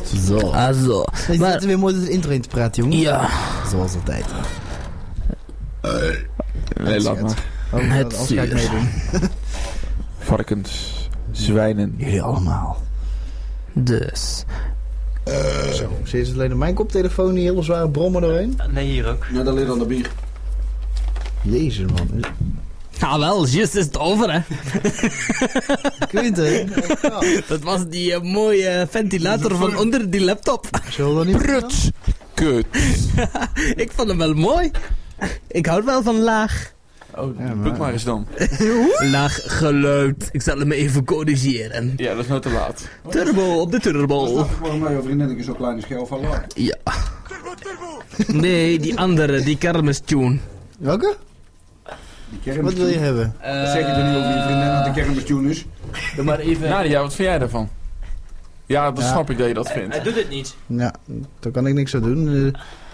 Zo. Zo. Je zit er weer mooi door het intro in te praten, jongen. Ja. Zoals altijd. Nee, laat maar. Anders ga ik meedoen. Varkens, zwijnen. Jullie allemaal. Dus. Zo, zie je het alleen op mijn koptelefoon die hele zware brommen doorheen? Nee, hier ook. Ja, dat ligt aan de bier. Jezus, man. Nou wel, juist is het over, hè. Quinten. Dat was die mooie ventilator van onder die laptop. Zullen we dat niet Pruts. Kut. Ik vond hem wel mooi. Ik hou wel van laag. Oh, Ja, buk maar eens dan. Laag geluid. Ik zal hem even corrigeren. Ja, dat is nou te laat. Turbo op de turbo. Gewoon mijn vriendin zo klein is geel van laag. Ja. Nee, die andere, die kermistune. Welke? Wat wil je hebben? Zeg je er niet over je vriendin dat de kermistune is? Doe maar even... Nadia, wat vind jij daarvan? Ja, dat snap ik dat je dat vindt. Hij doet het niet. Ja, daar kan ik niks aan doen.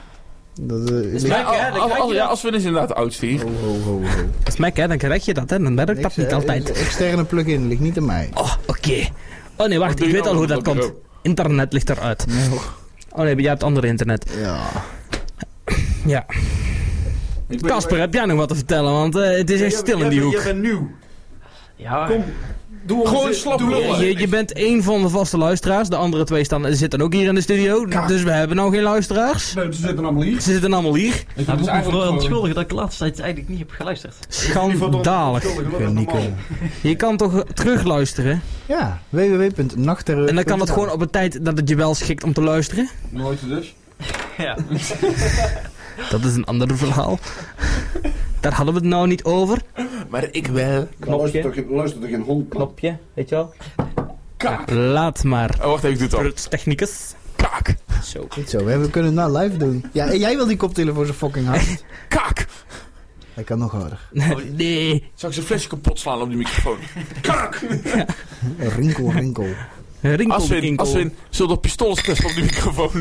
Als we dus inderdaad oud stier. Ho. Dat is Mac, hè, dan krijg je dat, hè. Dan werkt dat niet altijd. Externe plug-in ligt niet aan mij. Oh, oké. Oh nee, wacht, doe ik je weet al nou hoe dat op dat komt. bureau? Internet ligt eruit. Nee, Oh nee, jij hebt andere internet. ja. Ja. Casper, heb jij nog wat te vertellen? Want het is echt stil in die hoek. Je bent nieuw. Ja, Kom. Doe Gewoon slap lullen. Je bent één van de vaste luisteraars. De andere twee zitten ook hier in de studio. Dus we hebben nou geen luisteraars. Nee, ze zitten allemaal hier. Ze zitten allemaal hier. Ik hij moet me vooral onschuldigen dat ik de laatste tijd eigenlijk niet heb geluisterd. Schandalig. Je kan toch terugluisteren? Ja, www.nachtterreur. En dan kan het gewoon op een tijd dat het je wel schikt om te luisteren. Nooit dus. Ja. Dat is een ander verhaal. Daar hadden we het nou niet over. Maar ik wel. Luister toch geen hond. Knopje, weet je wel? Kaak. Laat maar. Oh, wacht even, doe het al. Technicus. Kaak. Zo. Niet zo, we kunnen het nou live doen. Ja, en jij wil die koptelefoon zo fucking hard. Kaak. Hij kan nog harder. Nee. Zal ik zijn flesje kapot slaan op die microfoon? Kaak. Rinkel. Aswin, zullen we pistolen testen op die microfoon?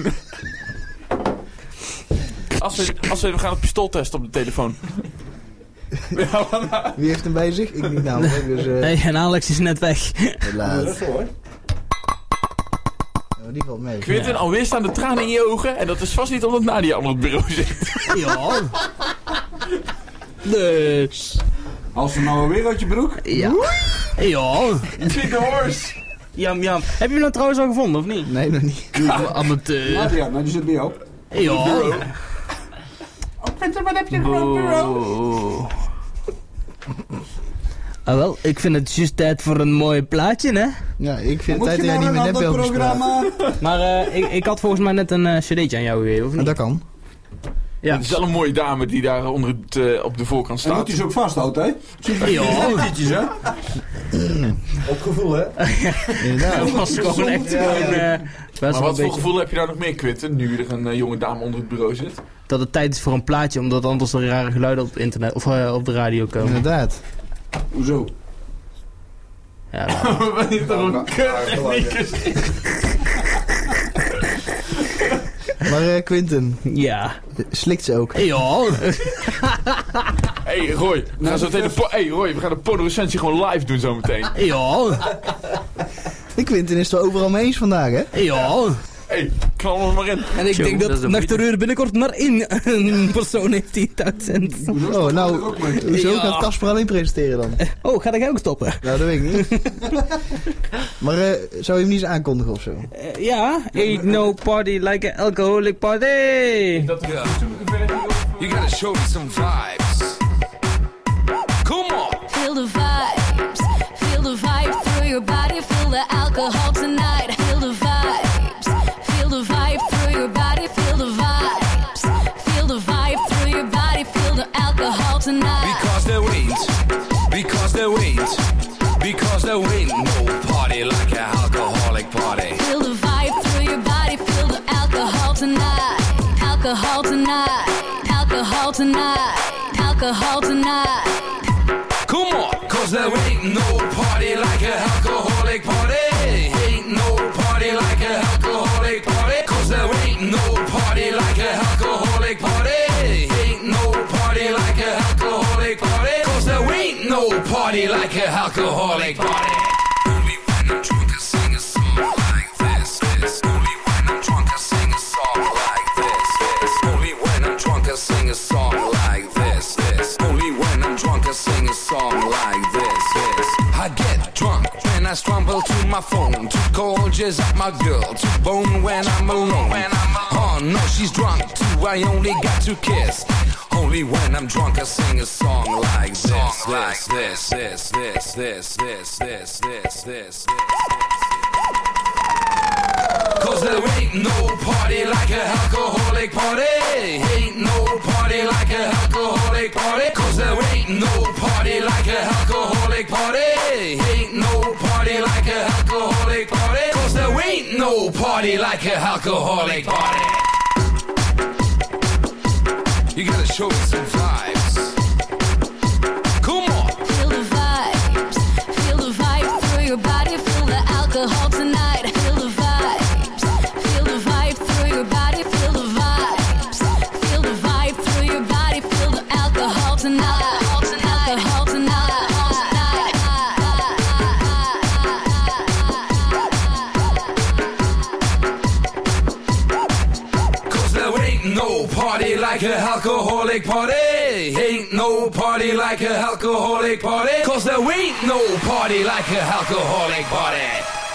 Aswin, we gaan het pistool testen op de telefoon. Wie heeft hem bij zich? Ik niet namelijk. Dus, Nee, en Alex is net weg. helaas. Die valt mee. Quinten, alweer staan de tranen in je ogen. En dat is vast niet omdat Nadia op het bureau zit. Ja. Dus. Als ze nou weer uit je broek. Ja. Ja. Tweet the horse. Jam. Heb je hem nou trouwens al gevonden, of niet? Nee, nog niet. Amateur. Nadia, nou die zit bij jou. Ja. Wat heb je gewoon bureau? Ah wel, ik vind het juist tijd voor een mooi plaatje, hè? Ja, ik vind het tijd dat jij niet meer nepbeeld bespraat. Maar ik had volgens mij net een cd'tje aan jou gegeven, of En niet? dat kan. Ja. Het is wel een mooie dame die daar onder op de voorkant En moet staat. hij ze ook vasthouden, hè? Ja. Tietjes, hè? Op gevoel, hè? Inderdaad. Dat was gewoon echt gewoon... Maar wat voor gevoel heb je daar nog meer, Quinten, nu er een jonge dame onder het bureau zit? Dat het tijd is voor een plaatje, omdat anders er rare geluiden op het internet of op de radio komen. Inderdaad. Hoezo? Ja, nou. Wat is toch een kuttechnicus? Maar Quinten, Ja. slikt ze ook. Ja. Hey Roy, we gaan zo meteen we gaan de porno-recensie gewoon live doen zometeen. Ja. De Quinten is het wel overal mee eens vandaag, hè? Ja. Hey, knal hem maar in. En ik denk dat Nachtterreur binnenkort maar één persoon heeft die het uitzendt. Oh, nou, hoezo Ja. gaat Casper alleen presenteren dan? Oh, ga ik ook stoppen? Nou, dat weet ik niet. Maar zou je hem niet eens aankondigen of zo? Ja. Ain't no party like an alcoholic party. You gotta show me some vibes. Come on. Feel the vibes. Feel the vibe through your body. Feel the alcohol tonight. Feel the vibes. Feel the vibe through your body. Feel the vibes. Feel the vibe through your body. Feel the alcohol tonight. Because there ain't no party like an alcoholic party. Feel the vibe through your body. Feel the alcohol tonight. Alcohol tonight. Alcohol tonight. Alcohol tonight. Come on. Cause there ain't no party like an alcoholic party. Ain't no party like an alcoholic party. Cause there ain't no party like an alcoholic party. Ain't no party like an alcoholic party. Cause there ain't no party like an alcoholic party. Only when I'm drunk I sing a song like this. Only when I'm I get drunk when I stumble to my phone. Too cold, just up my girl. Too bone when I'm alone. Oh no, she's drunk too. I only got to kiss. Only when I'm drunk I sing a song like this. Cause there ain't no party like a alcoholic party. Ain't no party like a alcoholic party. Cause there ain't no party like a alcoholic party. Ain't no party like a alcoholic party. Cause there ain't no party like a alcoholic party. You gotta show me some vibes. Come on. Feel the vibes. Feel the vibe through your body. Feel the alcohol tonight. Feel the vibes. Feel the vibe through your body. Feel the vibes. Feel the vibe through your body. Feel the alcohol tonight. Alcohol tonight. No party like a alcoholic party. Ain't no party like a alcoholic party. Cause there ain't no party like a alcoholic party.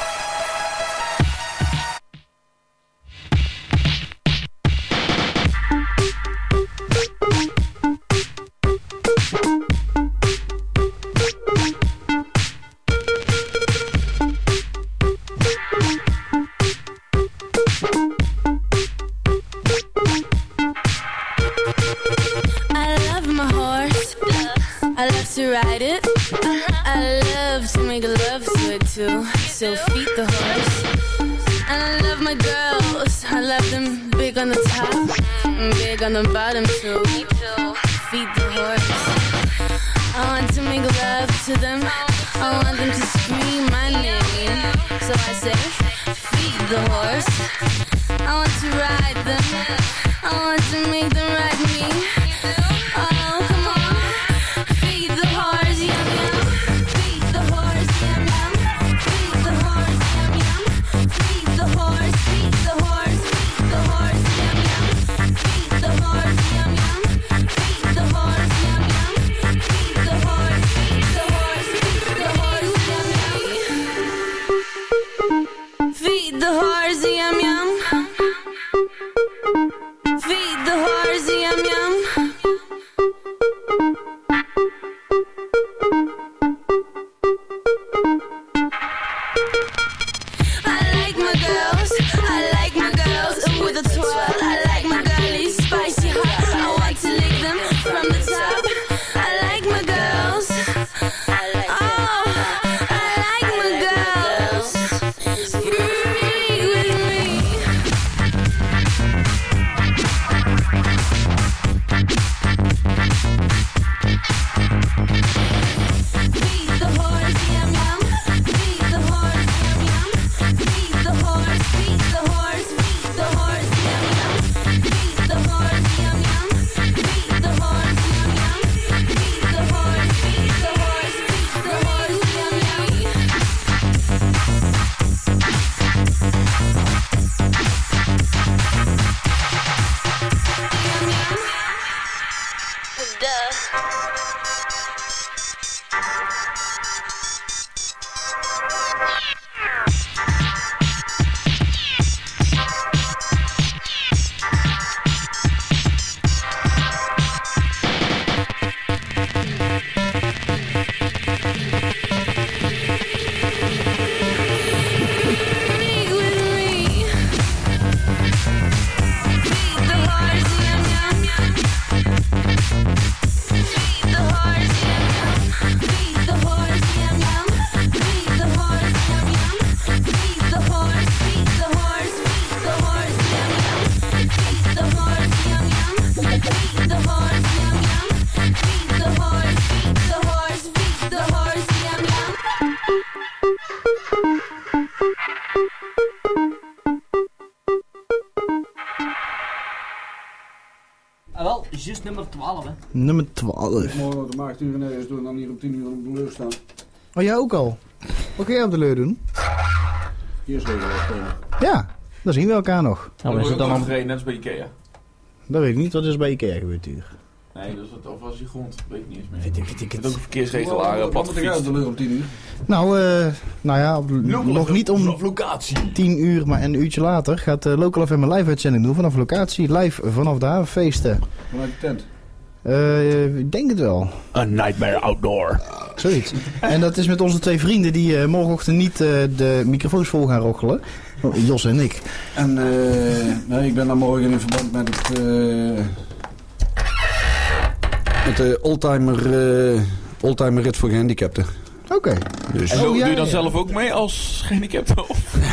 To ride it, I love to make love to it too. So feed the horse. And I love my girls. I love them big on the top, and big on the bottom too. Feed the horse. I want to make love to them. I want them to scream my name. So I say, feed the horse. I want to ride them. I want to make them ride me. Oh, come on. Feed the horse, yum yum. Feed the horse, yum yum. Feed the horse, yum yum. Feed the horse, feed the horse, feed the horse, yum yum. Feed the horse, yum yum. Feed the horse, yum yum. Feed the horse, feed the horse, feed the horse, yum yum. Feed the horse, yum yum. Feed the horse, yum yum. Wel, juist nummer 12, hè. Nummer 12. Morgen de maagduren nergens doen en dan hier om 10 uur op de leur staan. Oh, jij ook al? Wat kun jij op de leur doen? Hier zeker wel spelen. Ja, dan zien we elkaar nog. Dan is het dan gereden, net als bij Ikea. Dat weet ik niet, wat is bij Ikea gebeurd hier? Nee, dat is het, of was die grond? Weet ik niet eens meer. Weet ik Het is ook een verkeersregelaar, plat Wat gaat gefietst. de leur om 10 uur? Nou ja, nog niet om Op locatie. 10 uur, maar een uurtje later gaat Local FM een live-uitzending doen vanaf locatie. Live vanaf de havenfeesten. Vanuit de tent. Ik denk het wel. A Nightmare Outdoor. Zoiets. En dat is met onze 2 vrienden die morgenochtend niet de microfoons vol gaan roggelen. Jos en ik. En nee, ik ben dan morgen in verband met de oldtimer rit voor gehandicapten. Oké. Dus En doe ja, je dan ja. zelf ook mee als gehandicapte?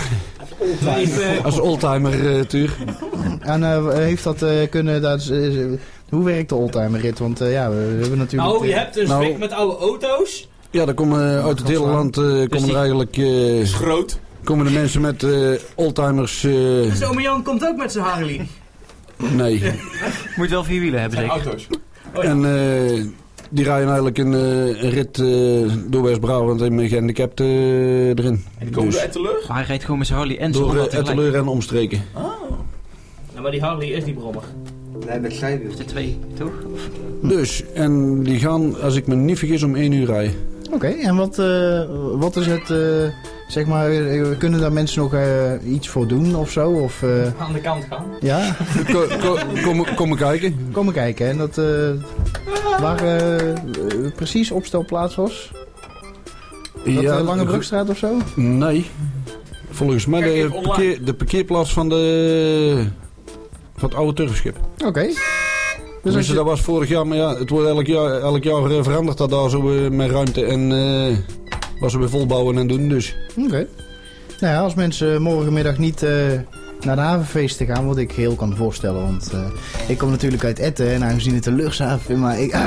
als oldtimer tuur. En heeft dat kunnen... hoe werkt de oldtimer rit? Want ja, we hebben natuurlijk... Nou, je hebt dus Nou- Rick met oude auto's. Ja, daar komen uit het hele land komen er eigenlijk Is groot. komen de mensen met oldtimers. Dus ome Jan komt ook met zijn Harley. Nee. Moet wel 4 wielen hebben, Zijn zeker? auto's. En die rijden eigenlijk een rit door West-Brabant en met gehandicapten erin. En die komen Dus door Etteleur? Maar hij rijdt gewoon met zijn Harley en zijn door Honda tegelijk. Etteleur en omstreken. Ja, maar die Harley is niet brommer. Nee, met zijwiel. De 2, toch? Dus, en die gaan, als ik me niet vergis, om 1 uur rijden. Oké, en wat is het... zeg maar, kunnen daar mensen nog iets voor doen of zo? Of, Aan de kant gaan. ja, Kom maar kijken. kom maar kijken. En dat... waar precies opstelplaats was? Dat Ja, Langebrugstraat of zo? Nee. Volgens mij Kijk even online. de parkeerplaats van het oude turfschip. Oké. Dus Dus als je... dat was vorig jaar, maar ja, het wordt elk jaar veranderd dat daar zo met ruimte en was ze weer volbouwen en doen. Dus Oké. Nou ja, als mensen morgenmiddag niet naar de havenfeesten gaan, wat ik heel kan voorstellen. Want ik kom natuurlijk uit Etten en aangezien het een luchthaven, maar ik...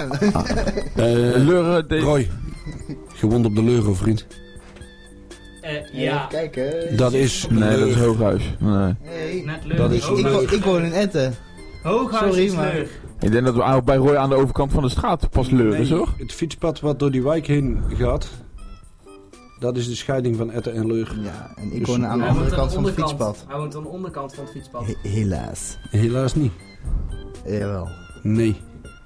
Roy, gewond op de Leuro, vriend. Ja. Kijken. Dat is... Nee, dat is Hooghuis. Nee. Nee. Net leuk. Dat is- Ik woon in Etten. Hooghuis Sorry, is maar- leuk. Ik denk dat we bij Roy aan de overkant van de straat pas leuren, Nee, hoor. het fietspad wat door die wijk heen gaat, dat is de scheiding van Etten en Leur. Ja, en ik Dus- woon aan de Hij andere woont aan kant de van het onderkant. fietspad. Hij woont aan de onderkant van het fietspad. Helaas. Helaas niet. Jawel. Nee.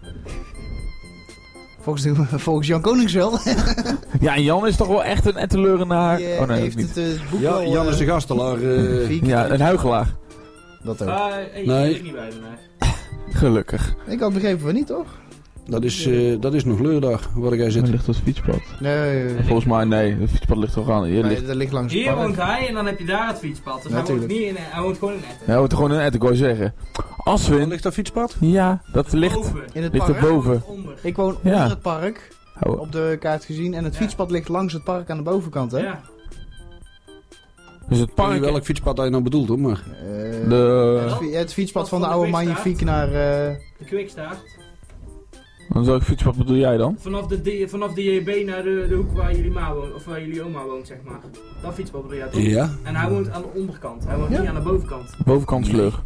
Volgens Jan Konings wel. Ja, en Jan is toch wel echt een Etteleurenaar? Die Oh nee, dat heeft niet. het boek Ja, wel... Jan is de gastelaar. 4 keer Ja, een huigelaar. Dat ook. Hey, Nee. ik ben niet bij vandaag. Gelukkig. Ik had begrepen van niet, toch? Dat is nog Leur daar, waar jij zit. ligt dat fietspad? Nee, Volgens mij, nee. Het fietspad ligt toch aan. Hier ligt... dat ligt langs het Hier park. woont hij en dan heb je daar het fietspad. Dus hij woont, Natuurlijk. niet in, hij woont gewoon in Etten. Ja, we moeten gewoon in Etten, ik wou zeggen. Waar Aswin. ligt dat fietspad? Ja, dat ligt... Boven. In het Ligt park. er boven. Onder. Ik woon Ja. onder het park, Oh. op de kaart gezien. En het fietspad ligt langs het park aan de bovenkant, hè? Ja. Dus het Ik weet niet park... welk fietspad hij nou bedoelt, hoor, maar... Het fietspad van de Van de oude Quickstart. Magnifique naar... De Quickstart. Welk fietspad bedoel jij dan? Vanaf de JB naar de hoek waar jullie ma woont, of waar jullie oma woont, zeg maar. Dat fietspad bedoel jij toch? Ja. En hij woont aan de onderkant. Hij woont Ja. niet aan de bovenkant. Bovenkant Sleur.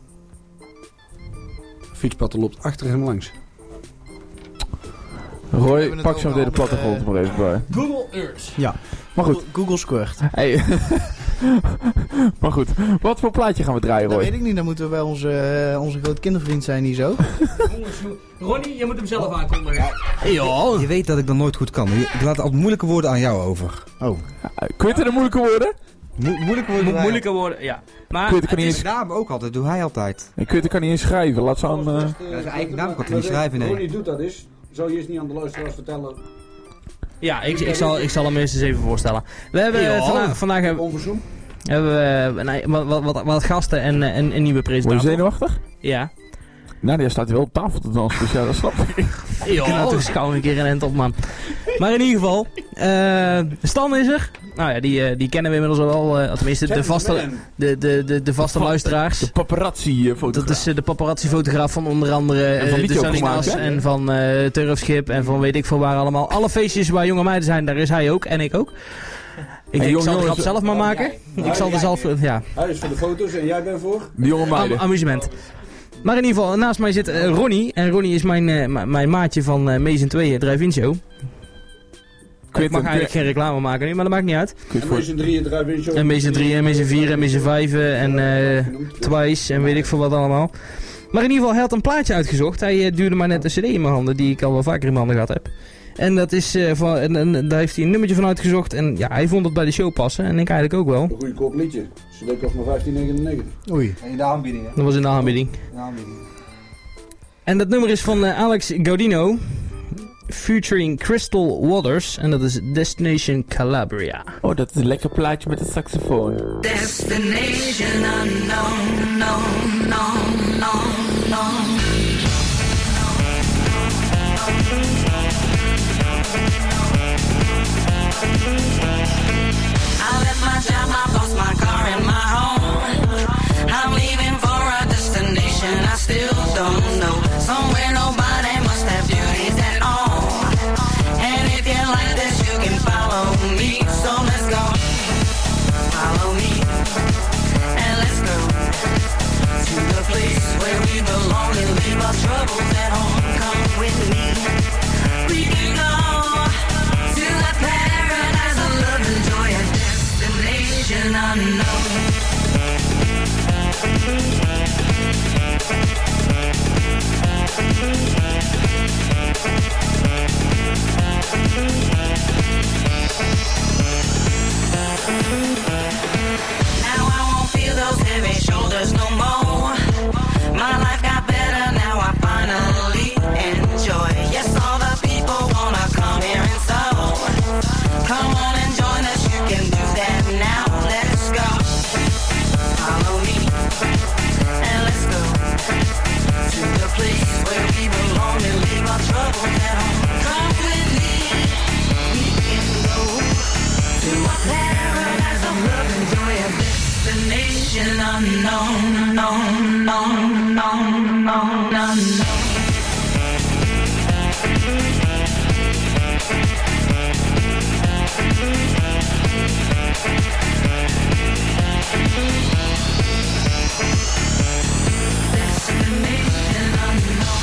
Fietspad er loopt achter hem langs. Roy, hebben het pak zo over meteen de andere- plattegrond er maar even bij. Google Earth. Ja. Maar goed. Google Squirt. Hey. Maar goed, wat voor plaatje gaan we draaien, Dat Roy? weet ik niet, dan moeten we bij onze grote kindervriend zijn hier zo. Jongens, Ronnie, je moet hem zelf aankondigen. Je weet dat ik dat nooit goed kan. Ik laat altijd moeilijke woorden aan jou over. Oh. Quinten de moeilijke woorden? Moeilijke woorden? Moeilijke woorden, ja. Maar Quinten kan het niet is, eens... naam ook altijd, doe hij altijd. Quinten kan niet eens schrijven, laat ze aan... zijn eigen naam kan hij niet schrijven, nee. Ronnie doet dat is. Zou je eens niet aan de luisteraars vertellen? ja, ik zal hem eerst eens even voorstellen. We hebben vandaag Onverzoom? hebben we wat gasten en een nieuwe Word je presentator. zenuwachtig? Ja. Nadia staat hier wel op tafel te dansen, dus ja, dat snap ik. Ja, nou toch schouw een keer een end op, man. Maar in ieder geval, Stan is er. Nou ja, die kennen we inmiddels al wel. Tenminste, de vaste luisteraars. De paparazzi-fotograaf. Dat is de paparazzi-fotograaf van onder andere En van de Liedje ook Salinas gemaakt, hè? en van Turfschip en van weet ik veel waar allemaal. Alle feestjes waar jonge meiden zijn, daar is hij ook en ik ook. Ik jonge zal de grap jongens- zelf maar maken. Ik zal er zelf, ja, Hij is voor de foto's en jij bent voor? De jonge meiden. amusement. Maar in ieder geval, naast mij zit Ronnie. En Ronnie is mijn maatje van Mezen 2 Drive-In Show. Ik mag eigenlijk geen reclame maken nu, maar dat maakt niet uit. En Mezen 3 drive-in show. En Mezen 3 en Mezen 4 en Mezen 5 en Twice en weet ik veel wat allemaal. Maar in ieder geval, hij had een plaatje uitgezocht. Hij duwde maar net een cd in mijn handen, die ik al wel vaker in mijn handen gehad heb. En dat is en daar heeft hij een nummertje van uitgezocht. En ja, hij vond het bij de show passen. En ik eigenlijk ook wel. Een goedkoop liedje. CD kost maar $15,99. Oei. En in de aanbieding, hè? Dat was in de aanbieding. En dat nummer is van Alex Gaudino. Featuring Crystal Waters. En dat is Destination Calabria. Oh, dat is een lekker plaatje met de saxofoon. Destination unknown, no, no, no, no. I left my job, I lost my car and my home. I'm leaving for a destination I still don't know. Somewhere nobody must have duties at all. And if you like this, you can follow me. So let's go. Follow me. And let's go to the place where we belong and leave our troubles at home. Come with me. We can go to the paradise of love and joy, a destination unknown. Now I won't feel those heavy shoulders no more. My life got better, now I finally enjoy. Yes, all the people wanna come here and so. Come on and join us, you can do that now. Let's go. Follow me. And let's go to the place where we belong and leave our troubles at home. Come with me. We can go to a paradise of love and joy, a destination unknown, known, known, known, known, unknown. Destination unknown.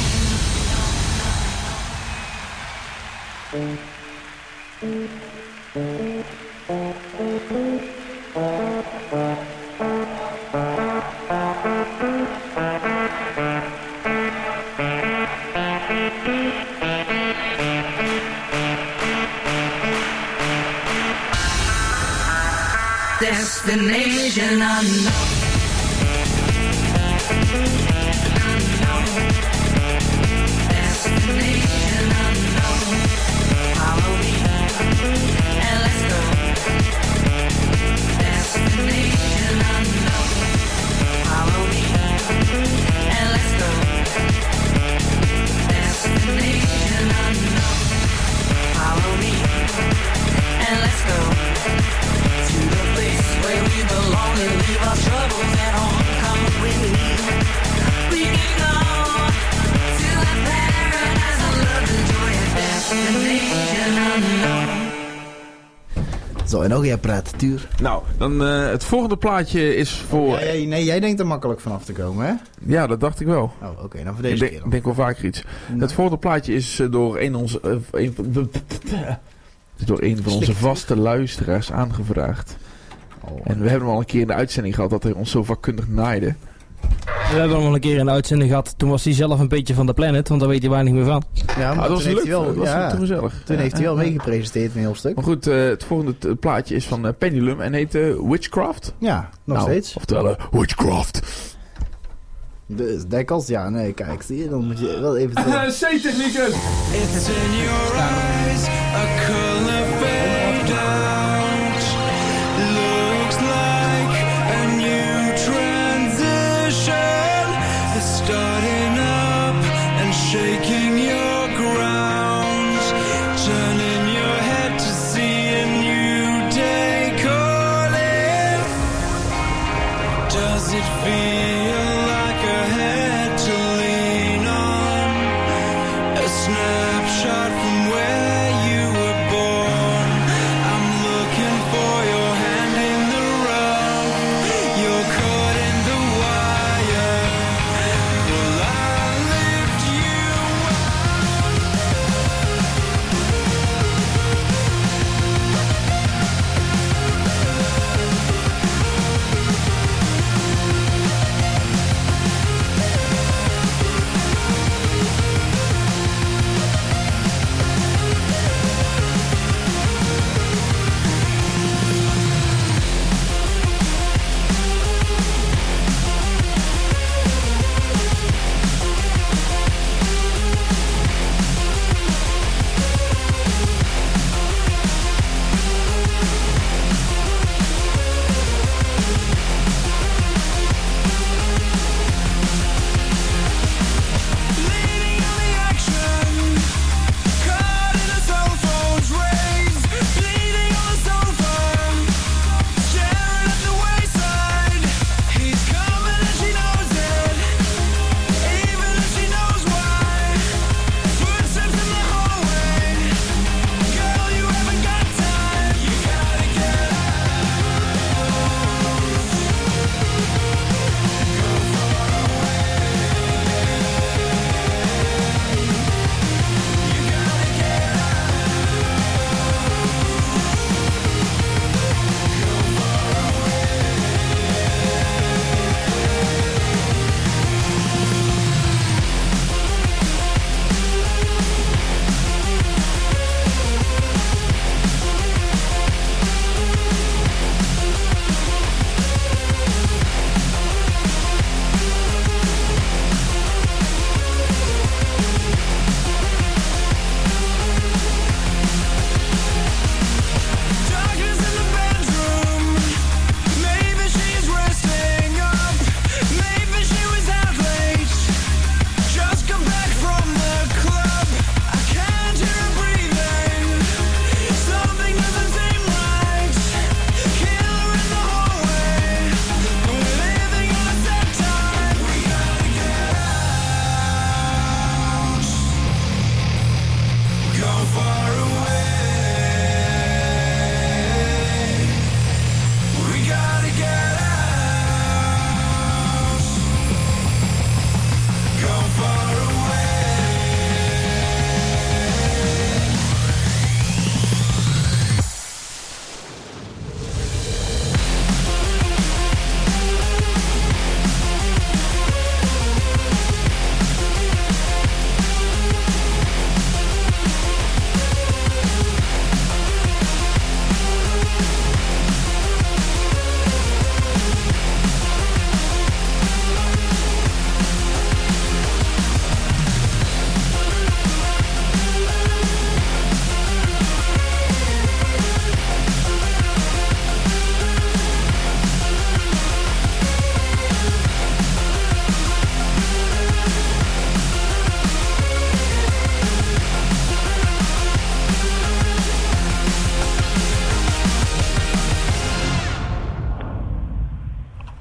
Destination unknown. Destination unknown. Follow me and let's go. Destination unknown. Follow me and let's go. Destination unknown. Follow me and let's go to the place where we belong and leave our troubles at home. Come with me. We can go to a paradise of love and joy, a destination unknown. Zo, en ook jij praat, Tuur. Nou, dan het volgende plaatje is voor... Jij denkt er makkelijk vanaf te komen, hè? Ja, dat dacht ik wel. Oh, oké, dan voor deze keer. Ik denk wel vaker iets. Nee. Het volgende plaatje is door door een van onze vaste luisteraars aangevraagd. En we hebben hem al een keer in de uitzending gehad dat hij ons zo vakkundig naaide. We hebben hem al een keer in de uitzending gehad. Toen was hij zelf een beetje van de planet, want daar weet hij weinig meer van. Ja, maar dat was toen heeft leuk. hij wel, Dat was te gezellig. Toen heeft hij wel meegepresenteerd een heel stuk. Maar goed, het volgende plaatje is van Pendulum en heet Witchcraft. Ja, nog steeds. Oftewel Witchcraft. Dus dekkels, ja, nee, kijk, zie je, dan moet je wel even... C-technieken! It's in your eyes, a color fade out. Looks like a new transition. It's starting up and shaking your ground. Turning your head to see a new day calling. Does it feel like a head to lean on? A snapshot from where you were born. I'm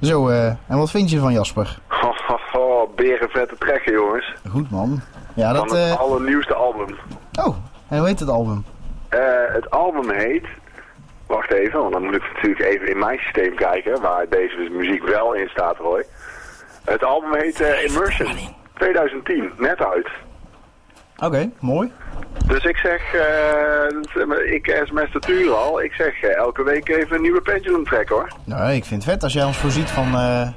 Zo, en wat vind je van Jasper? Berenvette trekken, jongens. Goed, man. Ja, dat... Van het allernieuwste album. Oh, en hoe heet het album? Het album heet... Wacht even, want dan moet ik natuurlijk even in mijn systeem kijken, waar deze muziek wel in staat, Roy. Het album heet Immersion. 2010, net uit. Oké, mooi. Dus ik zeg, ik sms de Tuur al, ik zeg elke week even een nieuwe Pendulum track, hoor. Nou, ik vind het vet als jij ons voorziet van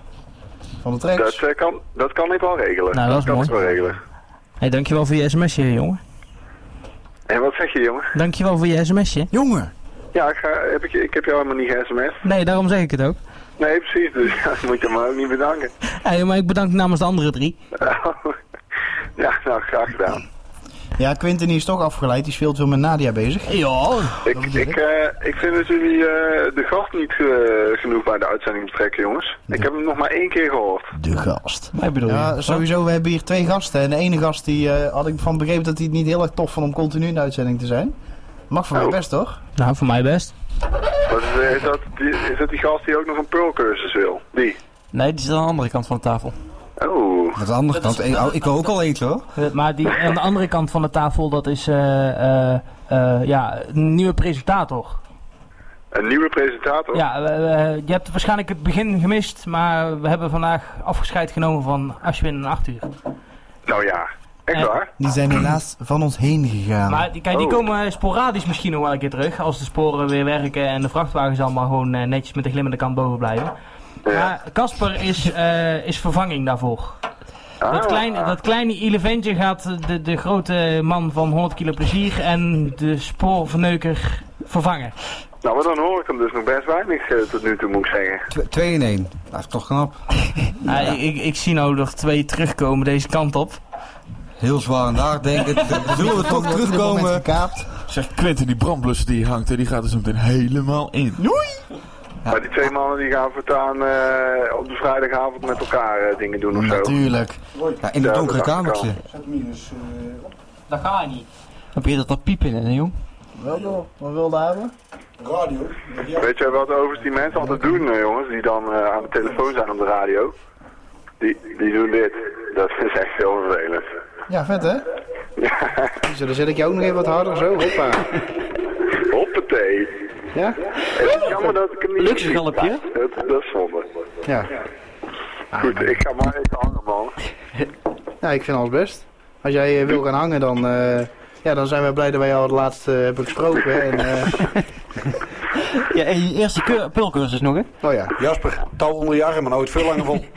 de tracks. Dat kan ik wel regelen. Nou, dat is mooi. Ik wel regelen. Hey, dankjewel voor je sms'je, jongen. En wat zeg je, jongen? Dankjewel voor je sms'je. Jongen! Ja, ik heb jou helemaal niet ge-sms. Nee, daarom zeg ik het ook. Nee, precies, dus dat moet je me ook niet bedanken. Hey, maar ik bedank namens de andere 3. Ja, nou, graag gedaan. Ja, Quinten is toch afgeleid, die is veel te veel met Nadia bezig. Ja. Ik vind dat jullie de gast niet genoeg bij de uitzending betrekken, jongens. Ik heb hem nog maar 1 keer gehoord. De gast. Wij bedoel ja, sowieso, we hebben hier 2 gasten. En de ene gast, die had ik van begrepen dat hij het niet heel erg tof vond om continu in de uitzending te zijn. Mag voor mij best, toch? Nou, voor mij best. Is dat die gast die ook nog een Pearl-cursus wil? Die? Nee, die zit aan de andere kant van de tafel. Oh. Aan de andere kant, ik wil ook al eentje hoor. Maar die aan de andere kant van de tafel, dat is een nieuwe presentator. Een nieuwe presentator? Ja, je hebt waarschijnlijk het begin gemist, maar we hebben vandaag afscheid genomen van Ashwin en Arthur. Nou ja, echt waar? Die zijn helaas van ons heen gegaan. Maar die komen sporadisch misschien nog wel een keer terug, als de sporen weer werken en de vrachtwagens allemaal gewoon netjes met de glimmende kant boven blijven. Maar Casper is vervanging daarvoor. Dat kleine elefantje gaat de grote man van 100 kilo plezier en de spoorverneuker vervangen. Nou, maar dan hoor ik hem dus nog best weinig tot nu toe, moet ik zeggen. 2 in 1. Dat is toch knap. Ik zie nou nog 2 terugkomen deze kant op. Heel zwaar en daar denk ik. Zullen we toch terugkomen? Zeg, Quinten, die brandblusser die hangt, die gaat er zo meteen helemaal in. Doei! Ja. Maar die 2 mannen die gaan voortaan op de vrijdagavond met elkaar dingen doen of zo. Natuurlijk. Ja, in het donkere kamertje. Dat ga je niet. Heb je dat piepen in, hè, jong? Wel door. Wat wilde hebben? Radio. Weet je wat overigens die mensen altijd doen, jongens, die dan aan de telefoon zijn op de radio? Die doen dit. Dat is echt heel vervelend. Ja, vet hè? Ja. Zo, dan zet ik jou ook nog even wat harder zo. Hoppa. Hoppatee. Ja? Het is jammer dat ik hem niet zie. Luxegalpje? Dat is zonde. Ja. Goed, ik ga maar even hangen, man. Ja, ik vind alles best. Als jij wil gaan hangen, dan zijn wij blij dat wij jou het laatst hebben gesproken. En, Ja, en je eerste pulcursus nog, hè? oh ja. Jasper, touw onder je arm, maar nou het veel langer vol.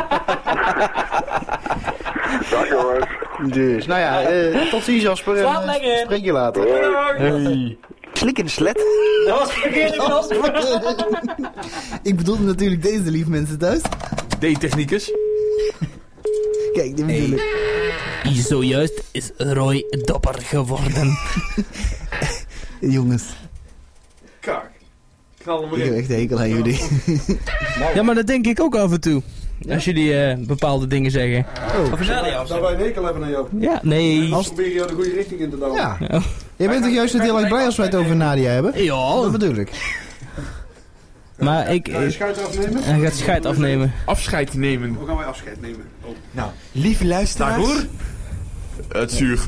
Dag jongens. Dus, nou ja, tot ziens Jasper. Slaap En lekker. spreek je later. Hey. Slik in de slet. Dat was verkeerd. Ik bedoelde natuurlijk deze, lief mensen thuis. D-technicus. Kijk, dit bedoel ik. Zojuist is Roy dapper geworden. Jongens, Kaak. Knal hem ik heb echt een hekel aan jullie. Ja, maar dat denk ik ook af en toe. Als jullie bepaalde dingen zeggen. Dat wij een hekel hebben aan jou. Ja, nee. Als probeer je jou de goede richting in te douwen. Ja. Jij bent toch juist heel erg blij als wij het over Nadia hebben? Ja. Dat bedoel ik. Maar Ga je scheid afnemen? Hij gaat scheid afnemen. Afscheid nemen. Hoe gaan wij afscheid nemen? Oh. Nou, lieve luisteraars. Het zuur.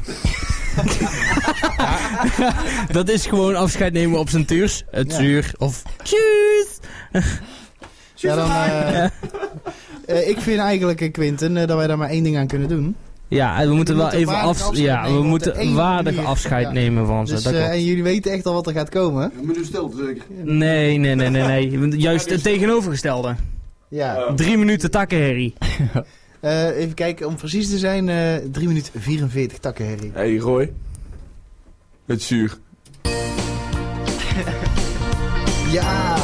Dat is gewoon afscheid nemen op zijn tuurs. Het zuur of tjus. Ja, dan, ik vind eigenlijk, Quinten, dat wij daar maar 1 ding aan kunnen doen. Ja, we moeten wel even we moeten waardig afscheid nemen van ze. Dus, Dat klopt. en jullie weten echt al wat er gaat komen. Een minuut stilte zeker? Nee. Juist het tegenovergestelde. Ja. 3 minuten takkenherrie. Even kijken, om precies te zijn, 3 minuten 44 takkenherrie. Hey Roy. Het zuur. Ja!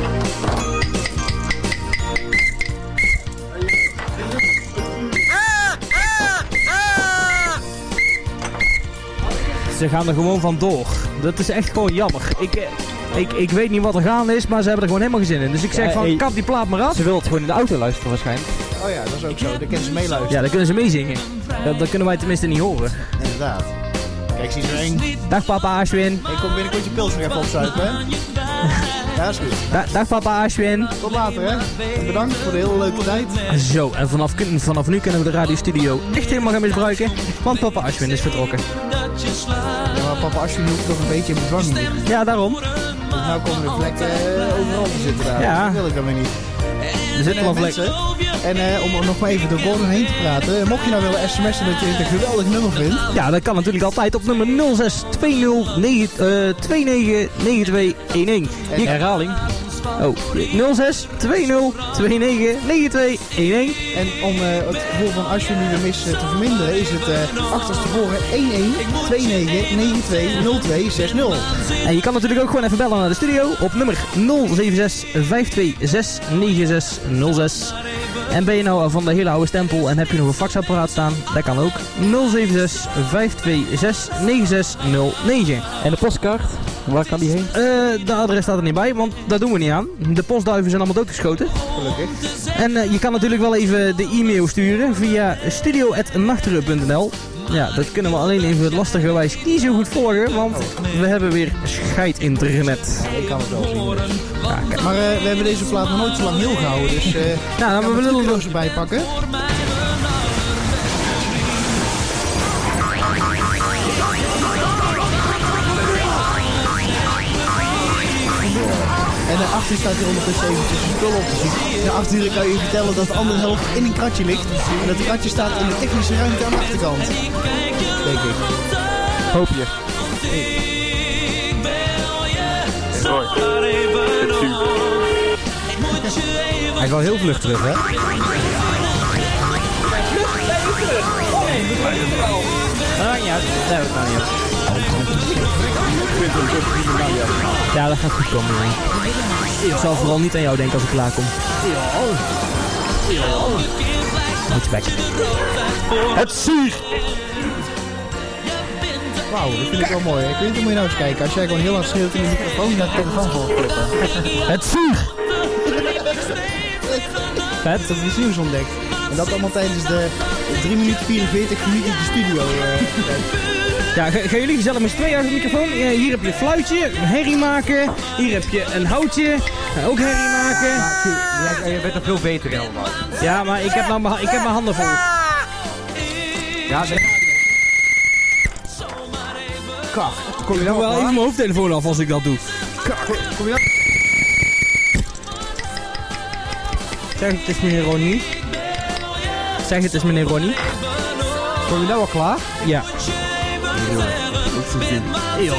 Ze gaan er gewoon vandoor. Dat is echt gewoon jammer. Ik weet niet wat er gaande is, maar ze hebben er gewoon helemaal geen zin in. Dus ik zeg van, kap die plaat maar af. Ze wil het gewoon in de auto luisteren waarschijnlijk. Oh ja, dat is ook zo. Dan kunnen ze meeluisteren. Ja, dan kunnen ze meezingen. Dat kunnen wij tenminste niet horen. Inderdaad. Kijk, zie je er één. Dag papa Ashwin. Ik kom binnenkort je pils nog even opzuipen, hè? Ja, is goed. Dag papa Ashwin. Tot later, hè. En bedankt voor de hele leuke tijd. Zo, en vanaf nu kunnen we de radiostudio echt helemaal gaan misbruiken. Want papa Ashwin is vertrokken. Ja, maar papa Ashwin hoeft toch een beetje in bedwang hier. Ja, daarom. Dus nou komen de vlekken overal te zitten daar. Ja. Dat wil ik dan weer niet. Er zitten wel vlekken. En om nog maar even door Gordon heen te praten. Mocht je nou willen sms'en dat je het een geweldig nummer vindt. Ja, dat kan natuurlijk altijd op nummer 0620299211. Herhaling. Oh, 0620299211. En om het gevoel van Ashwin nu de mis te verminderen is het achterstevoren 1129920260. En je kan natuurlijk ook gewoon even bellen naar de studio op nummer 076-526-9606. En ben je nou van de hele oude stempel en heb je nog een faxapparaat staan, dat kan ook 076-526-9609. En de postkaart, waar kan die heen? De adres staat er niet bij, want daar doen we niet aan. De postduiven zijn allemaal doodgeschoten. Gelukkig. En je kan natuurlijk wel even de e-mail sturen via studio@nachtrup.nl. Ja, dat kunnen we alleen even lastigerwijs niet zo goed volgen, want we hebben weer scheid-internet. Ik kan het wel zien. Ja, maar we hebben deze plaat nog nooit zo lang heel gehouden, dus nou, dan gaan we de erbij pakken. En achter staat hier ondertussen eventjes een spul op te zien. En achter hier kan je vertellen dat de andere helft in een kratje ligt. En dat het kratje staat in de technische ruimte aan de achterkant. Denk ik. Hoop je. Hij is wel heel vlug terug, hè? Ja, dat gaat goed komen, jongen. Ik zal vooral niet aan jou denken als ik klaar kom. Moet je bek. Het zuur! Wauw, dat vind ik wel mooi. Ik weet niet, moet je nou eens kijken. Als jij gewoon heel hard schreeuwt in de microfoon, dan kan de telefoon voor klippen. Het zuur! Vet. Dat is iets nieuws ontdekt. En dat allemaal tijdens de 3 minuten 44 minuten de studio. Ja, gaan jullie gezellig met z'n tweeën uit de microfoon? Hier heb je een fluitje, herrie maken. Hier heb je een houtje, ook herrie maken. Ja, je bent er veel beter in allemaal. Ja, maar ik heb mijn handen vol. Ja, nee. Kach. Kom je nou wel even mijn hoofdtelefoon af als ik dat doe. Kom je nou? Zeg, het is meneer Ronnie. Zeg, het is meneer Ronnie. Kom je nou al klaar? Ja. Ja.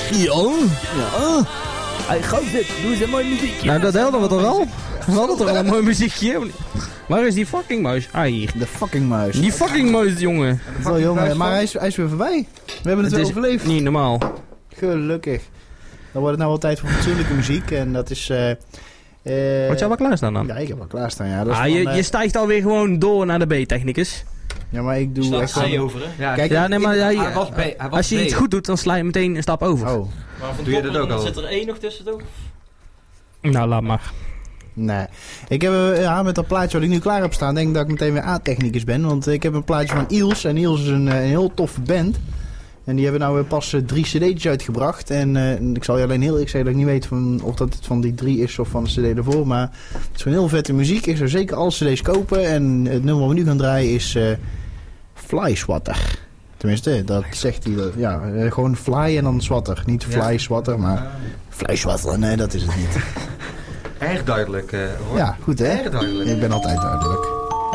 Hij gaat dit. Doe eens een mooi muziekje. Nou, dat hadden we toch al? We hadden toch al een mooi muziekje? Waar is die fucking muis? Ah, hier. De fucking muis. Die fucking muis, jongen. Wel jongen, maar hij is weer voorbij. We hebben het weer overleefd. Niet normaal. Gelukkig. Dan wordt het nou wel tijd voor fatsoenlijke muziek. En dat is... Wat jij wel klaarstaan dan? Ja, ik heb wel klaarstaan, ja. Dat is je stijgt alweer gewoon door naar de B-technicus. Ja, maar ik doe echt wel... over, hè? Ja, kijk, ja, nee, maar als je B. iets goed doet, dan sla je meteen een stap over. Oh. Doe je dat ook al? Zit er 1 nog tussen ook? Nou, laat maar. Nee. Ik heb met dat plaatje wat ik nu klaar heb staan, denk ik dat ik meteen weer A-technicus ben. Want ik heb een plaatje van Iels. En Iels is een heel toffe band. En die hebben nou pas 3 cd'tjes uitgebracht. En ik zal je alleen heel eerlijk zeggen dat ik niet weet of dat het van die 3 is of van de cd ervoor. Maar het is gewoon heel vette muziek. Ik zou zeker alle cd's kopen. En het nummer wat we nu gaan draaien is Fly Swatter. Tenminste, dat zegt hij. Ja, gewoon fly en dan swatter. Niet fly swatter, maar fly swatter. Nee, dat is het niet. Erg duidelijk, hoor. Ja, goed hè? Erg duidelijk. Ik ben altijd duidelijk.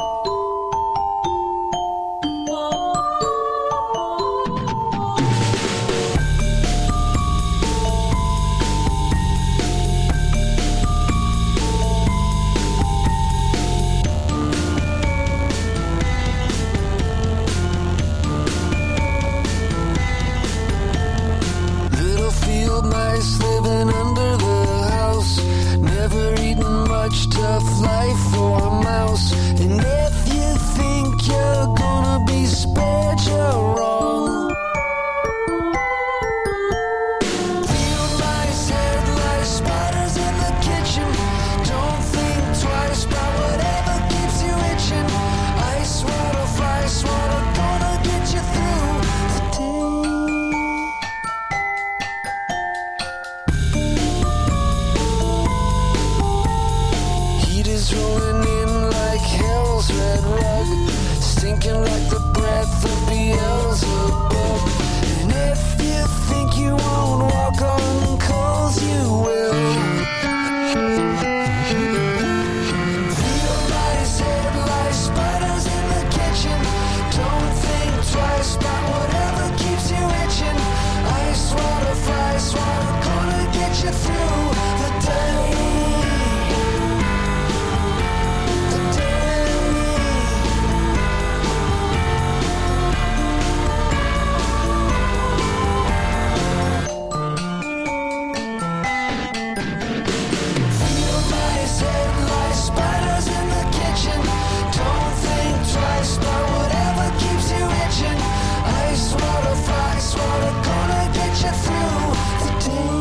Tough life for a mouse. And if you think you're gonna be spared, you're wrong. Field mice, head lice, spiders in the kitchen. Don't think twice about whatever keeps you itching. Ice water, fly swatter, gonna get you through the day. through the day. The day. Feel nice head like spiders in the kitchen. Don't think twice about whatever keeps you itching. Ice water, fly water, gonna get you through the day.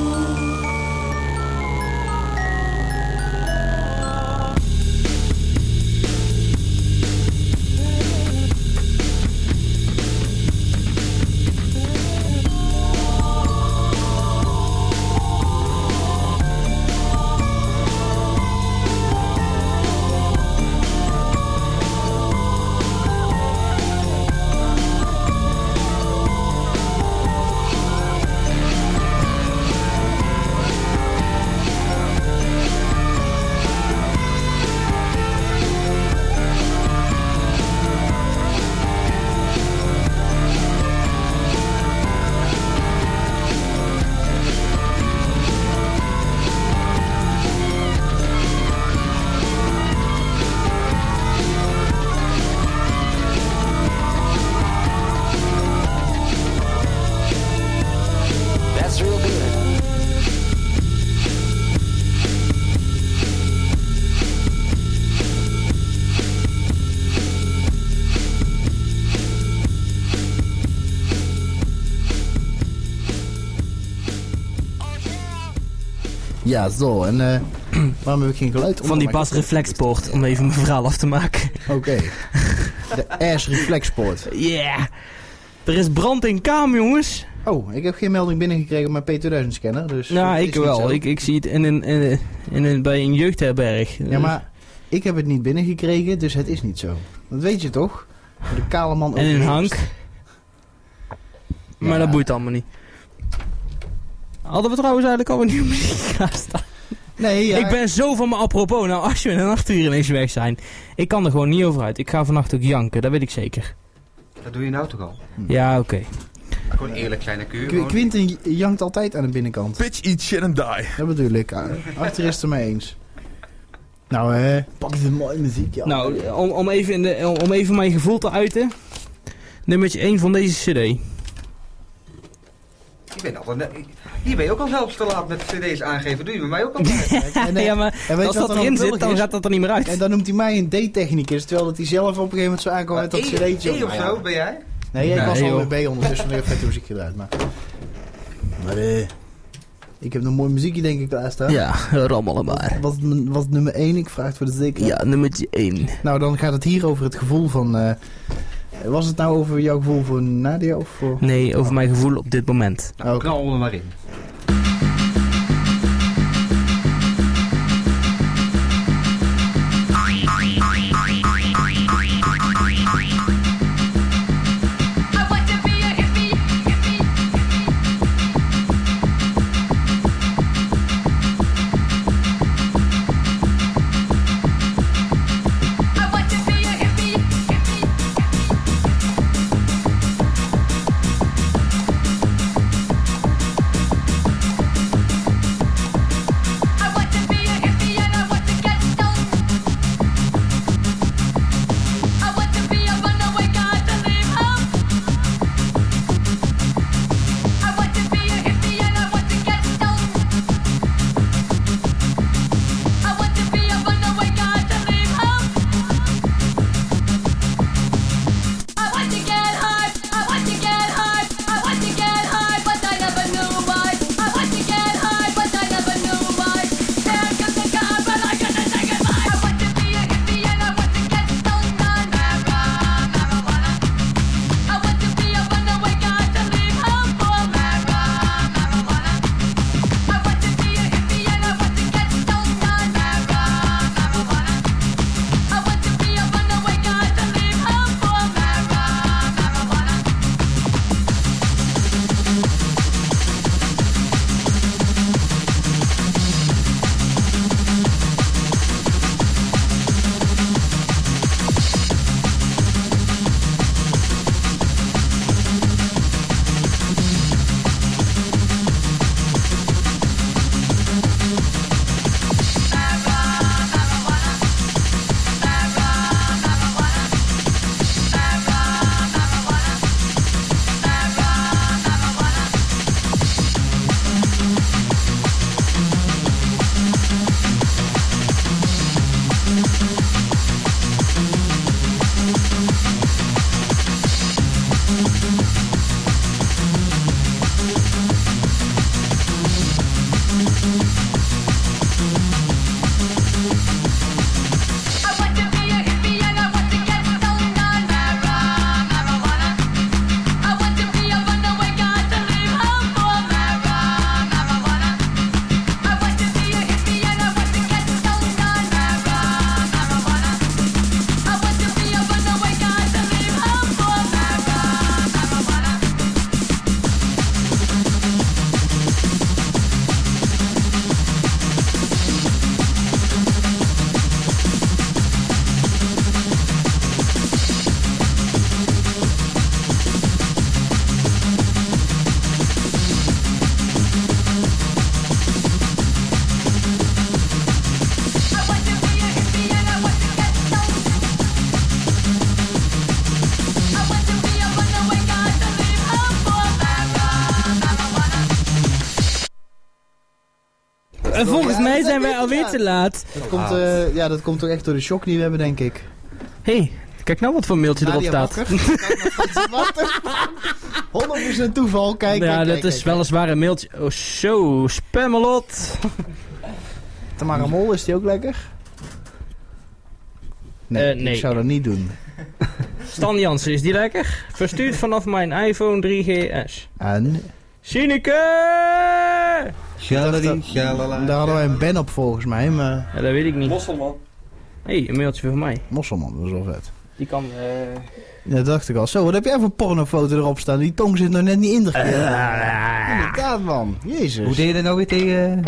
That's real good. Ja, zo. En waarom heb ik geen geluid? Van die Bas Reflexpoort, om even mijn verhaal af te maken. Oké. De Ash Reflexpoort. Yeah! Er is brand in Kaam, jongens. Oh, ik heb geen melding binnengekregen op mijn P2000 scanner. Dus Nou, het is ik niet wel. zo. Ik zie het bij een jeugdherberg. Ja, maar ik heb het niet binnengekregen, dus het is niet zo. Dat weet je toch? De kale man En in overheerst. Hank. Maar Ja. dat boeit allemaal niet. Hadden we trouwens eigenlijk al een nieuwe muziek staan? Nee, ja. Ik ben zo van me apropos. Nou, als je en 8 uur ineens weg zijn. Ik kan er gewoon niet over uit. Ik ga vannacht ook janken, dat weet ik zeker. Dat doe je nou toch al? Ja, oké. Gewoon eerlijk zijn, dan kun je gewoon... Quinten jankt altijd aan de binnenkant. Bitch, eat shit and die. Dat bedoel ik. Achter is het er mee eens. Nou, pak eens een mooie muziek, ja. Nou, om even mijn gevoel te uiten. Nummertje 1 van deze cd. Hier ben je ook al zelfs te laat met cd's aangeven. Doe je bij mij ook al. Ja, maar als dat erin zit, dan gaat dat er niet meer uit. En dan noemt hij mij een D-technicus, terwijl dat hij zelf op een gegeven moment zo aankwam met dat cd'tje. of zo, ben jij? Nee, ik was Nee, alweer B ondertussen nog vette muziek gedraaid. Maar ik heb nog mooi muziekje denk ik klaarstaan. Ja, rammelen maar. Was het nummer 1? Ik vraag het voor de zekerheid. Ja, nummertje 1. Nou, dan gaat het hier over het gevoel van... was het nou over jouw gevoel voor Nadia of voor... Nee, over mijn gevoel op dit moment. Nou, knal er maar in. Volgens mij zijn wij alweer te laat. Dat komt toch echt door de shock die we hebben, denk ik. Hé, kijk nou wat voor mailtje erop staat. 100% toeval, kijk. Ja, kijk, dat is weliswaar een mailtje. Oh, zo, Spamalot. Tamara Mol, is die ook lekker? Nee, nee. ik zou dat niet doen. Stan Jansen, is die lekker? Verstuurd vanaf mijn iPhone 3GS. En? Sineke! Daar hadden wij een Ben op volgens mij, maar... Ja, dat weet ik niet. Mosselman. Hé, een mailtje voor mij. Mosselman, dat is wel vet. Die kan... Ja, dat dacht ik al. Zo, wat heb jij voor pornofoto erop staan? Die tong zit nog net niet in de keel. Inderdaad, man. Jezus. Hoe deed je dat nou weer tegen...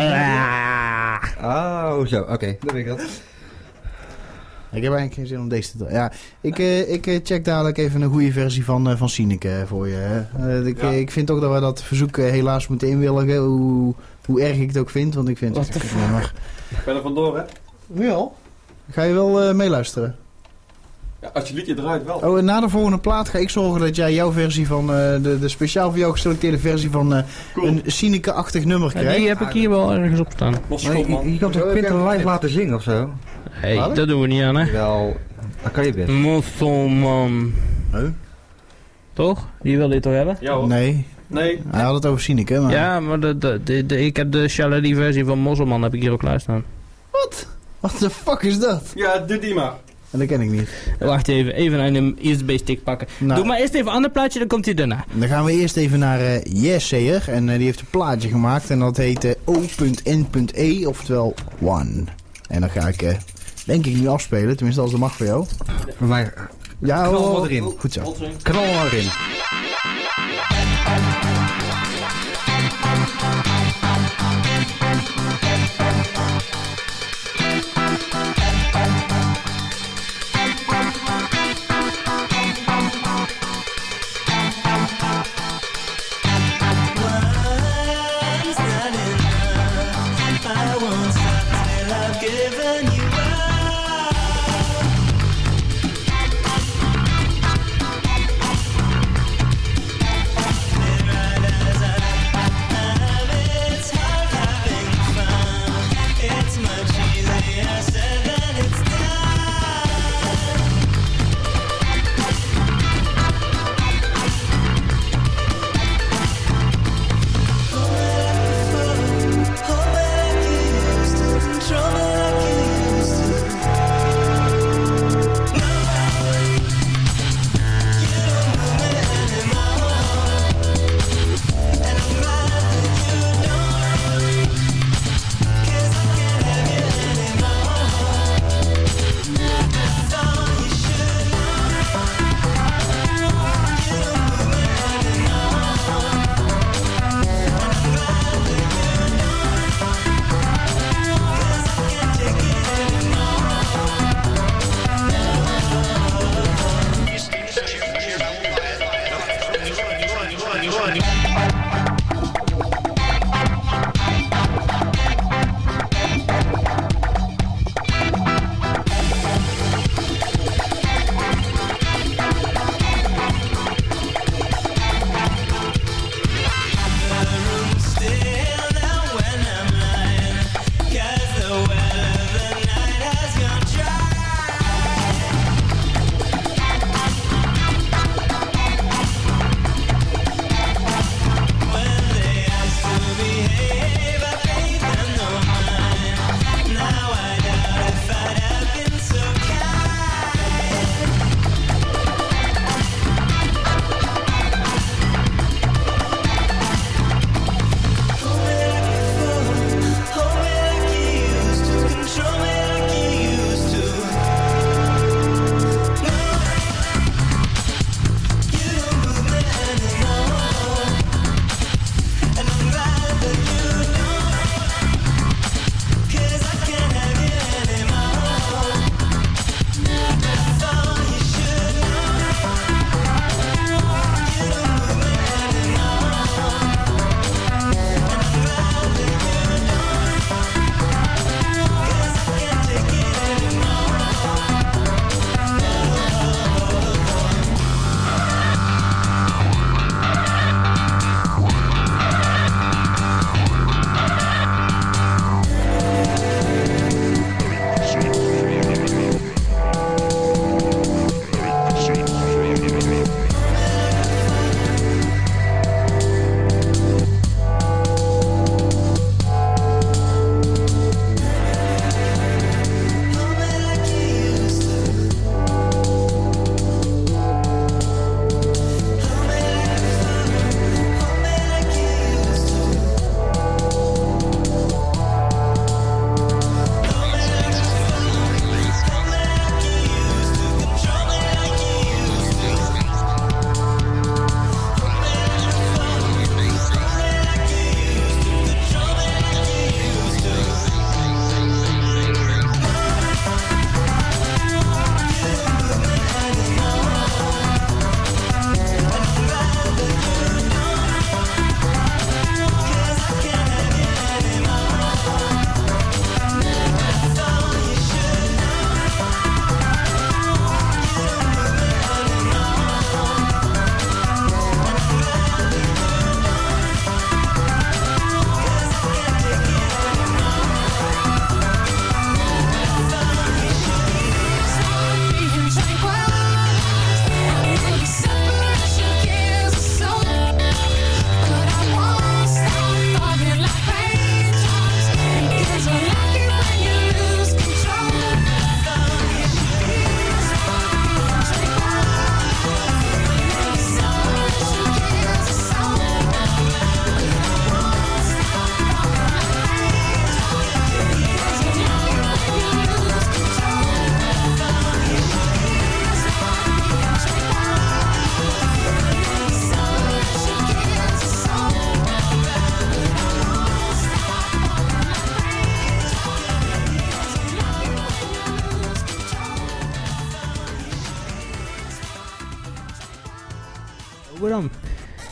Oh, zo. Oké, dat weet ik dat. Ik heb eigenlijk geen zin om deze te doen. Ja, ik check dadelijk even een goede versie van Sineke voor je. Hè. Ik vind ook dat we dat verzoek helaas moeten inwilligen. Hoe erg ik het ook vind, want ik vind het... Ik ben er vandoor, hè? Wel? Ga je wel meeluisteren? Ja, als je liedje eruit wel. Oh, en na de volgende plaat ga ik zorgen dat jij jouw versie van... de speciaal voor jou geselecteerde versie van een Sineke-achtig nummer krijgt. Die heb ik hier wel ergens op staan. Je kan toch Quinten live laten zingen of zo? Hey, dat doen we niet aan, hè? Wel, dat kan je best. Mosselman. Huh? Toch? Die wil dit toch hebben? Ja, hoor. Nee. Hij had het over Sineke, maar... Ja, maar ik heb de Shalady versie van Mosselman heb ik hier ook klaarstaan. Wat? What the fuck is dat? Ja, doe die maar. En dat ken ik niet. Wacht even een USB-stick pakken. Nou. Doe maar eerst even een ander plaatje, dan komt hij daarna. Dan gaan we eerst even naar Yesayer. En die heeft een plaatje gemaakt. En dat heet O.N.E, oftewel One. En dan ga ik, denk ik, nu afspelen. Tenminste, als dat mag voor jou. Voor mij... Ja, knal maar erin. Goed zo. Knal maar erin.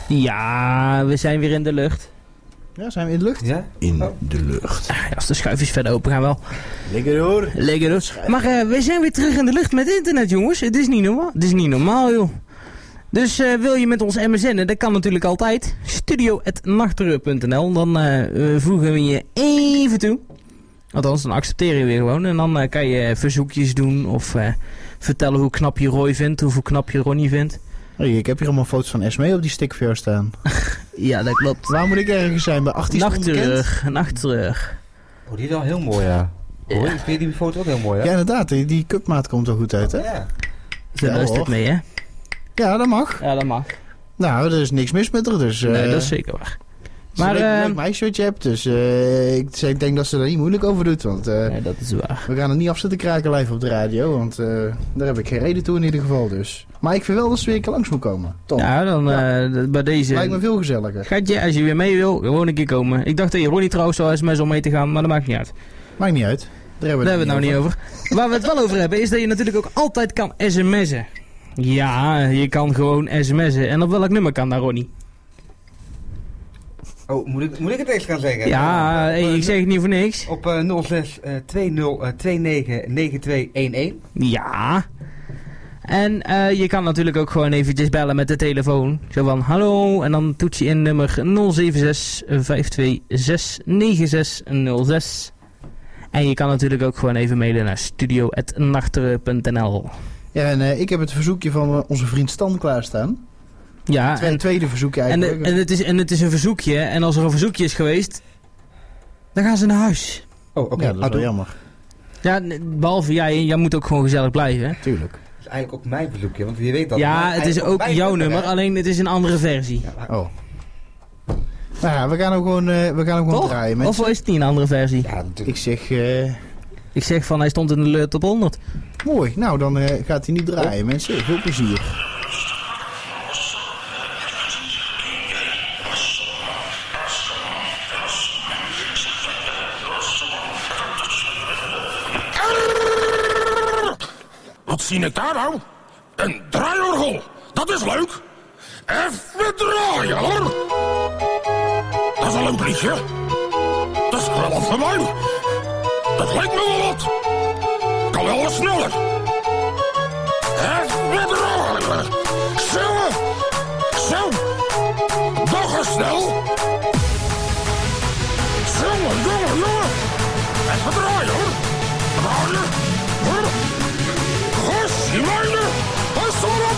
Ja, we zijn weer in de lucht. Ja, zijn we in de lucht? Ja? In de lucht. Ja, als de schuifjes verder open gaan wel. Lekker hoor. Lekker hoor. Maar we zijn weer terug in de lucht met internet, jongens. Het is niet normaal. Het is niet normaal, joh. Dus wil je met ons MSN'en, dat kan natuurlijk altijd. studio@nachtereur.nl. Dan voegen we je even toe. Althans, dan accepteer je weer gewoon. En dan kan je verzoekjes doen of vertellen hoe knap je Roy vindt of hoe knap je Ronnie vindt. Hey, ik heb hier allemaal foto's van Esmee op die stickfear staan. Ja, dat klopt. Waar moet ik ergens zijn? Bij 18 Nachtereur. Oh, die is wel heel mooi, ja. Hoor, ik vind die foto ook heel mooi, hè? Ja, inderdaad. Die cupmaat komt er goed uit, hè? Ja. Daar luistert mee, hè? Ja, dat mag. Ja, dat mag. Nou, er is niks mis met haar, dus... nee, dat is zeker waar. Maar een leuk meisje wat je hebt, dus ik denk dat ze er niet moeilijk over doet, want... nee, dat is waar. We gaan het niet af zitten kraken live op de radio, want daar heb ik geen reden toe in ieder geval, dus. Maar ik vind wel dat ze weer een keer langs moet komen. Tom. Ja, dan bij deze... Lijkt me veel gezelliger. Gatje, als je weer mee wil, gewoon een keer komen. Ik dacht dat je Ronnie trouwens zou SMS om mee te gaan, maar dat maakt niet uit. Maakt niet uit. Daar hebben we het nou niet over. Waar we het wel over hebben, is dat je natuurlijk ook altijd kan sms'en. Ja, je kan gewoon sms'en. En op welk nummer kan dat, Ronnie? Oh, moet ik het eens gaan zeggen? Ja, ik zeg het niet voor niks. Op 06 20 29 9211. Ja. En je kan natuurlijk ook gewoon eventjes bellen met de telefoon. Zo van, hallo. En dan toets je in nummer 076 526 9606. En je kan natuurlijk ook gewoon even mailen naar studio@nachtereur.nl. Ja, en ik heb het verzoekje van onze vriend Stan klaarstaan. Ja, het tweede verzoekje eigenlijk. En het is een verzoekje. En als er een verzoekje is geweest, dan gaan ze naar huis. Oh, oké. Ja, dat is wel jammer. Ja, behalve jij moet ook gewoon gezellig blijven. Hè? Tuurlijk. Dat is eigenlijk ook mijn verzoekje, want je weet dat... Ja, het is ook jouw nummer, alleen het is een andere versie. Ja, oh. Nou ja, we gaan hem gewoon draaien, mensen. Of is het niet een andere versie? Ja, natuurlijk. Ik zeg van, hij stond in de top 100. Mooi, nou dan gaat hij niet draaien, mensen. Veel plezier. Wat zie ik daar nou? Een draaiorgel. Dat is leuk. Even draaien, hoor. Dat is een leuk liedje. Dat is wel wat van mij. Dat lijkt me wel wat. Kan wel wat sneller. Even draaien. Zo. Zo. Nog eens snel. Jongen. Even draaien, hoor. Draaien. Gossie mijne. Pas op.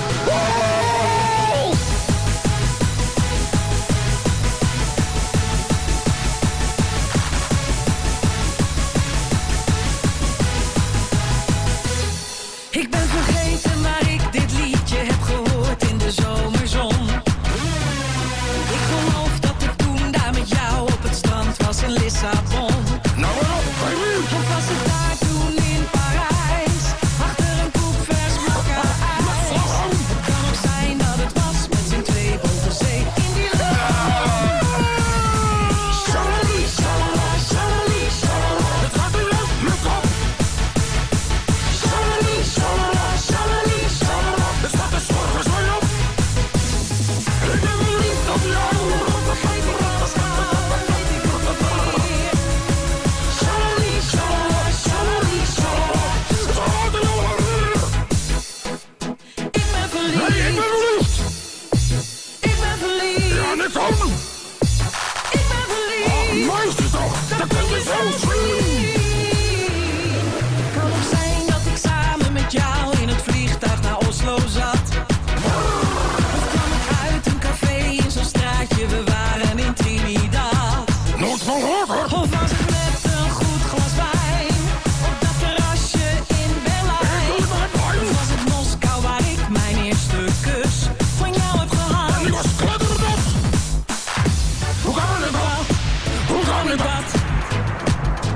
Ik ben vergeten waar ik dit liedje heb gehoord in de zomerzon. Ik geloof dat ik toen daar met jou op het strand was in Lissabon. Nou, of was het daar toen in Parijs, achter een koep vers blokken ijs. Het kan ook zijn dat het was met z'n twee boven zee in die lucht. Shalalie, shalala, shalalie, shalala. Het gaat nu uit mijn kop. Shalalie, shalala, shalalie, shalala. Het staat er s'morgens mee op. Ik ben verliefd op jou. Vergeet ik wat is nou, weet ik wat het weer. Shalalie, shalala, shalalie, shalala. Het gaat er al weer. Ik ben verliefd. Nee, ik ben verliefd. Ik ben verliefd. Ja, net zo. Ik ben verliefd. Meisje toch, dat kun je zo zien. Kan ook zijn dat ik samen met jou in het vliegtuig naar Oslo zat. Of kwam ik uit een café in zo'n straatje, we waren in Trinidad. Nooit van gehoord, hoor. Of was het met een goed glas wijn op dat terrasje in Berlijn? Of was het Moskou waar ik mijn eerste kus van jou heb gehad? En die was kletterend. Hoe kan het dat? Hoe kan het dat?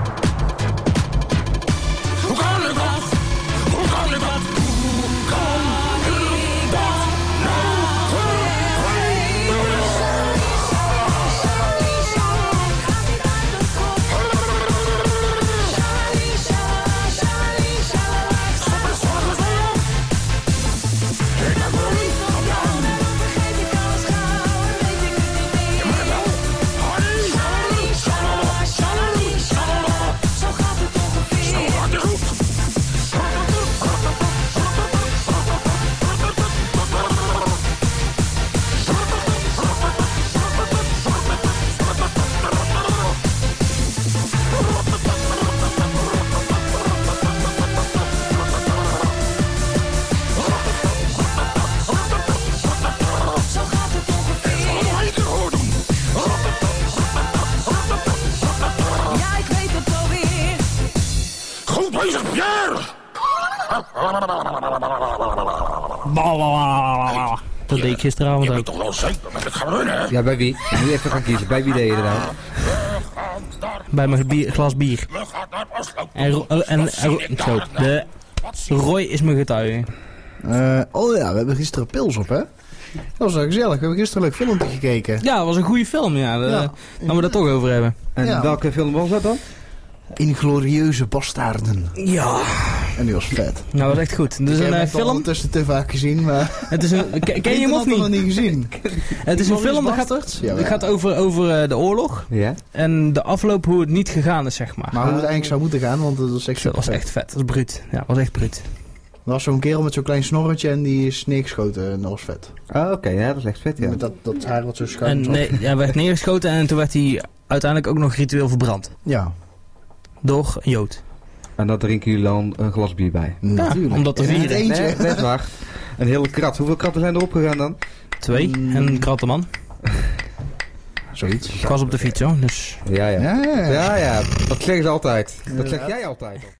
Dat deed ik gisteravond Je ook. bent toch wel zeker dat ik ga winnen? Ja, bij wie? Je moet even gaan kiezen. Bij wie deed je dat nou? Bij mijn glas bier. We gaan naar Oslo. Zo, de Roy is mijn getuige. Oh ja, we hebben gisteren pils op, hè? Dat was wel gezellig. We hebben gisteren een leuk filmpje gekeken. Ja, dat was een goede film, ja. Laten we dat toch over hebben. En Ja. welke film was dat dan? Inglorieuze Bastaarden. Ja. En die was vet. Nou, dat was echt goed. Het is Ik heb een het film. ondertussen te vaak gezien, maar... Het is een, ken je hem of nog niet? niet gezien. Het is een film dat Bastards? Ja, gaat over de oorlog. Ja. En de afloop hoe het niet gegaan is, zeg maar. Maar hoe het eigenlijk zou moeten gaan, want dat was echt Dat was super echt vet. Dat was bruut. Ja, dat was echt bruut. Er was zo'n kerel met zo'n klein snorretje en die is neergeschoten en dat was vet. Oh, oké. Ja, dat is echt vet, ja. Met dat haar wat zo schuin En zat. nee, hij werd neergeschoten en toen werd hij uiteindelijk ook nog ritueel verbrand. Ja, Door een Jood. En daar drinken jullie dan een glas bier bij. natuurlijk. om dat te En in het vieren. eentje. Nee, dat is waar. Een hele krat. Hoeveel kratten zijn erop gegaan dan? 2 en een krattenman. Zoiets. Ik was op de fiets hoor, dus... Ja, ja. Ja. Ja, ja. Dat zeggen ze altijd. Dat zeg jij altijd.